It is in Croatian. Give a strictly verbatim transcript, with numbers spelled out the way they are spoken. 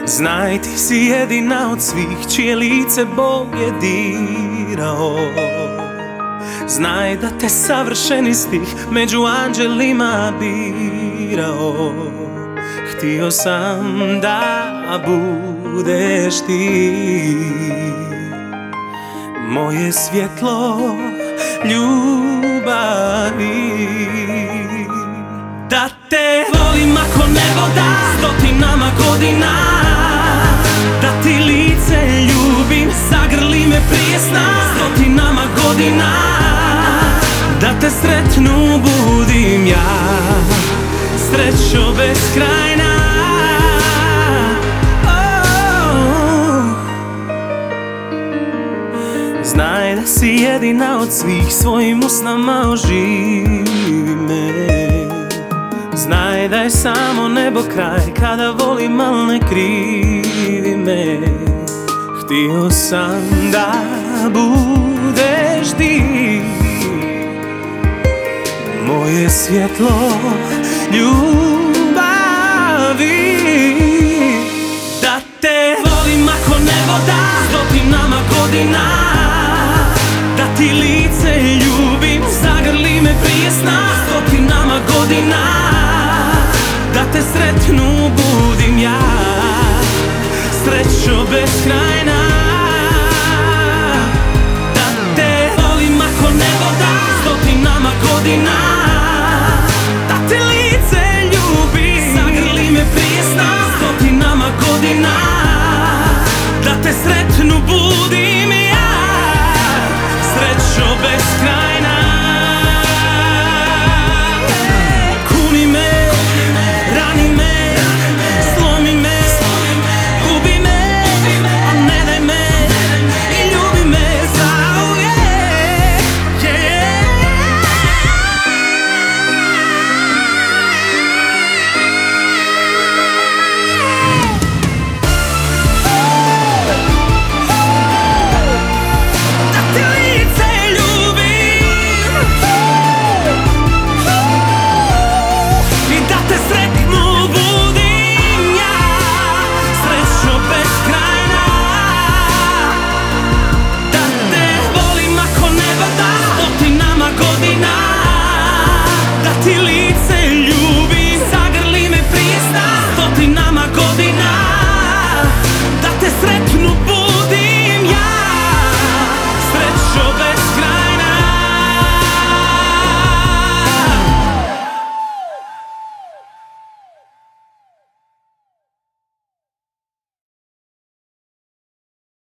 Znaj, ti si jedina od svih čije lice Bog je dirao. Znaj da te savršeni stih među anđelima birao. Htio sam da budeš ti moje svjetlo ljubavi. Da te volim ako nebo da stotinama godina, da ti lice ljubim, zagrli me prije sna stotinama godina, da te sretnu budim ja, srećo beskrajna. Oh. Znaj da si jedina od svih, svojim usnama oživi me. Znaj da je samo nebo kraj kada volim, al ne krivi me. Htio sam da budeš ti moje svjetlo ljubavi. Da te volim ako nebo da stotinama godina, da ti lice ljubim, zagrli me prije sna stotinama godina, da te sretnu budim ja, srećo beskrajna. Da te volim ako nebo da stotinama godina,